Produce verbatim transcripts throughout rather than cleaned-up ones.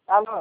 Alô?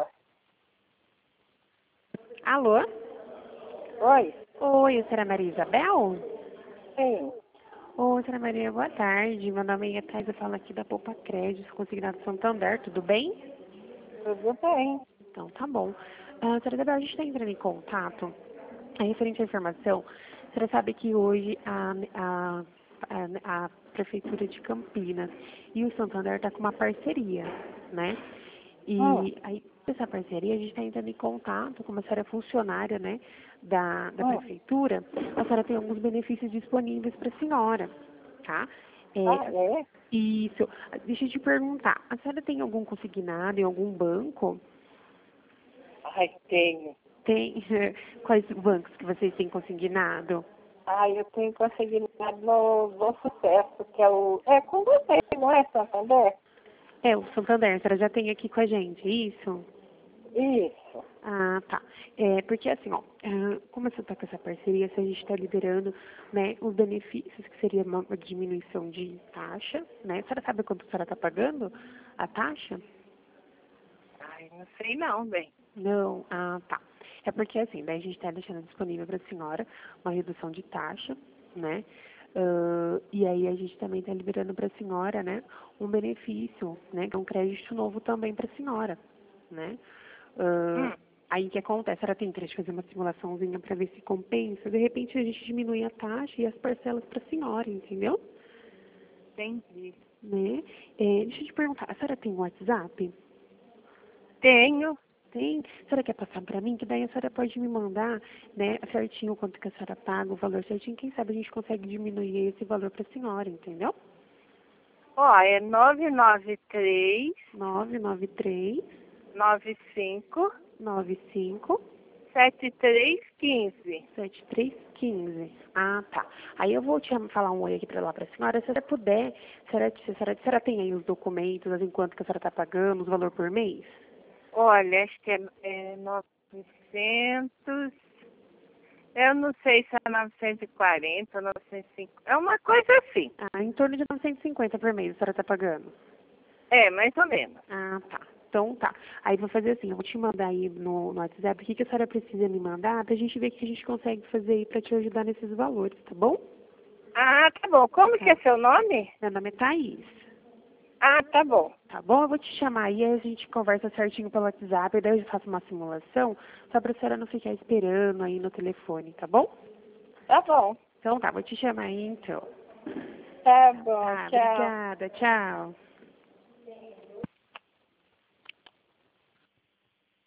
Alô? Oi? Oi, a senhora Maria Isabel? Sim. Oi, senhora Maria, boa tarde. Meu nome é Thais, eu falo aqui da Poupa Crédito, consignado Santander, tudo bem? Tudo bem. Então, tá bom. Ah, senhora Isabel, a gente está entrando em contato. É referente à informação, a senhora sabe que hoje a, a, a, a Prefeitura de Campinas e o Santander está com uma parceria, né? Hum, E aí, essa parceria, a gente está entrando em contato, como a senhora é funcionária, né, da, da hum. Prefeitura, a senhora tem alguns benefícios disponíveis para a senhora, tá? Ah, É, é? isso. Deixa eu te perguntar, a senhora tem algum consignado em algum banco? Ai, tenho. Tem? Quais bancos que vocês têm consignado? Ai, eu tenho conseguido no Bom Sucesso, que é o... É com você, não é, Santander? É, o Santander, a senhora já tem aqui com a gente, é isso? Isso. Ah, tá. É, porque assim, ó, ah, como você está com essa parceria, se a gente está liberando, né, os benefícios, que seria uma, uma diminuição de taxa, né? A senhora sabe quanto a senhora está pagando a taxa? Ai, não sei não, bem. Não, ah, tá. É porque assim, daí a gente está deixando disponível para a senhora uma redução de taxa, né? Ah, e aí a gente também está liberando para a senhora, né, um benefício, né, que é um crédito novo também para a senhora, né? Hum, Ah, aí o que acontece? Ela tem interesse de fazer uma simulaçãozinha para ver se compensa. De repente a gente diminui a taxa e as parcelas para a senhora, entendeu? entendi. Né? É, deixa eu te perguntar, a senhora tem WhatsApp? Tenho. Tem? A senhora quer passar para mim? Que daí a senhora pode me mandar, né, certinho quanto que a senhora paga, o valor certinho. Quem sabe a gente consegue diminuir esse valor para a senhora, entendeu? Ó, é nove nove três, nove nove três, nove cinco, nove cinco, sete três um cinco. sete três um cinco. Ah, tá. Aí eu vou te falar um oi aqui para lá para a senhora. Se a senhora puder, se a senhora, se a senhora, se a senhora tem aí os documentos, em quanto que a senhora está pagando, os valor por mês? Olha, acho que é, é novecentos. Eu não sei se é novecentos e quarenta, novecentos e cinquenta. É uma coisa assim. Ah, em torno de novecentos e cinquenta por mês a senhora está pagando. É, mais ou menos. Ah, tá. Então tá. Aí vou fazer assim, eu vou te mandar aí no, no WhatsApp o que, que a senhora precisa me mandar pra gente ver o que a gente consegue fazer aí pra te ajudar nesses valores, tá bom? Ah, tá bom. Como que Tá. é seu nome? Meu nome é Thaís. Ah, tá bom. Tá bom? Eu vou te chamar aí, aí a gente conversa certinho pelo WhatsApp, daí eu faço uma simulação, só pra senhora não ficar esperando aí no telefone, tá bom? Tá bom. Então tá, vou te chamar aí então. Tá bom. Tá, Tchau. obrigada, tchau.